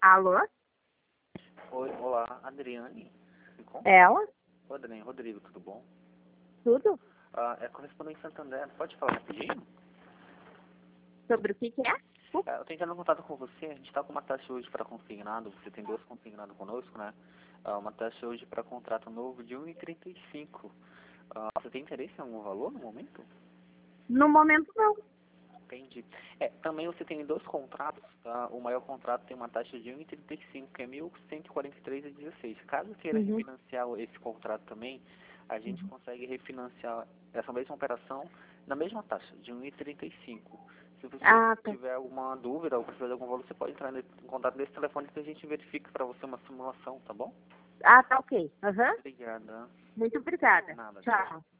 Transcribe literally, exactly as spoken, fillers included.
Alô? Oi, olá, Adriane. Ela? Oi, Adriane, Rodrigo, tudo bom? Tudo? Ah, é correspondente Santander, pode falar rapidinho? Sobre o que que é? Desculpa. É, eu tô entrando em contato com você, a gente tá com uma taxa hoje para consignado, você tem dois consignados conosco, né? Ah, uma taxa hoje para contrato novo de um e trinta e cinco. Ah, você tem interesse em algum valor no momento? No momento não. Entendi. É, também você tem dois contratos, tá? O maior contrato tem uma taxa de um e trinta e cinco, que é mil cento e quarenta e três e dezesseis. Caso queira Uhum. refinanciar esse contrato também, a gente consegue refinanciar essa mesma operação na mesma taxa, de um e trinta e cinco. Se você Ah, tá. tiver alguma dúvida ou precisar de algum valor, você pode entrar em contato nesse telefone que a gente verifica para você uma simulação, tá bom? Ah, tá ok. Aham. Obrigada. Muito obrigada. Nada, tchau. Tchau.